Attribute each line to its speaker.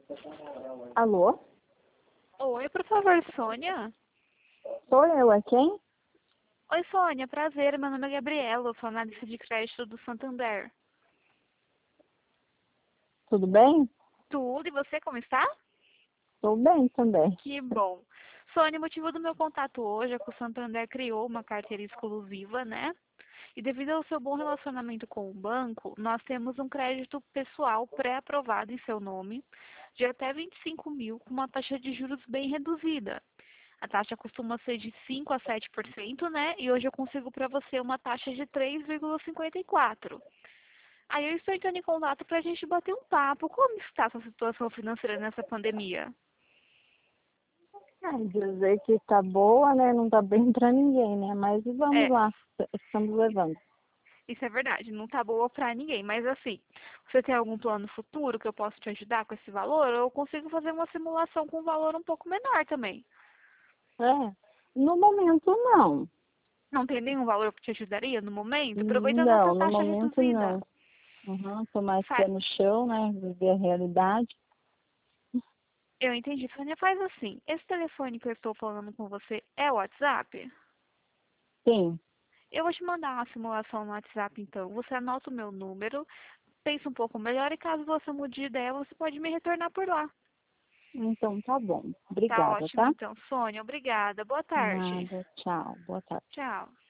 Speaker 1: Alô?
Speaker 2: Oi, por favor, Sônia?
Speaker 1: Sou eu, é quem?
Speaker 2: Oi, Sônia, prazer. Meu nome é Gabriela, eu sou analista de crédito do Santander.
Speaker 1: Tudo bem?
Speaker 2: Tudo, e você como está?
Speaker 1: Estou bem também.
Speaker 2: Que bom. Sônia, o motivo do meu contato hoje é que o Santander criou uma carteira exclusiva, né? E devido ao seu bom relacionamento com o banco, nós temos um crédito pessoal pré-aprovado em seu nome, de até 25 mil, com uma taxa de juros bem reduzida. A taxa costuma ser de 5 a 7%, né? E hoje eu consigo para você uma taxa de 3,54%. Aí eu estou entrando em contato para a gente bater um papo. Como está a sua situação financeira nessa pandemia?
Speaker 1: Dizer que tá boa, né? Não tá bem pra ninguém, né? Mas vamos
Speaker 2: É,
Speaker 1: lá, estamos levando.
Speaker 2: isso é verdade, não tá boa para ninguém. Mas assim, você tem algum plano futuro que eu possa te ajudar com esse valor? Ou eu consigo fazer uma simulação com um valor um pouco menor também.
Speaker 1: É, no momento não.
Speaker 2: Não tem nenhum valor que te ajudaria no momento? Aproveitando essa
Speaker 1: Não, no
Speaker 2: taxa
Speaker 1: momento
Speaker 2: reduzida.
Speaker 1: não. Tô mais
Speaker 2: Fa-
Speaker 1: pé no chão, né? Viver a realidade.
Speaker 2: Eu entendi. Sônia, faz assim. Esse telefone que eu estou falando com você é o WhatsApp?
Speaker 1: Sim,
Speaker 2: Eu vou te mandar uma simulação no WhatsApp, então. Você anota o meu número, pensa um pouco melhor e caso você mude de ideia, você pode me retornar por lá.
Speaker 1: então tá bom.
Speaker 2: Tá
Speaker 1: Obrigada,
Speaker 2: ótimo,
Speaker 1: tá?
Speaker 2: então. Sônia, obrigada. Boa tarde.
Speaker 1: Nada, tchau. Boa tarde.
Speaker 2: Tchau.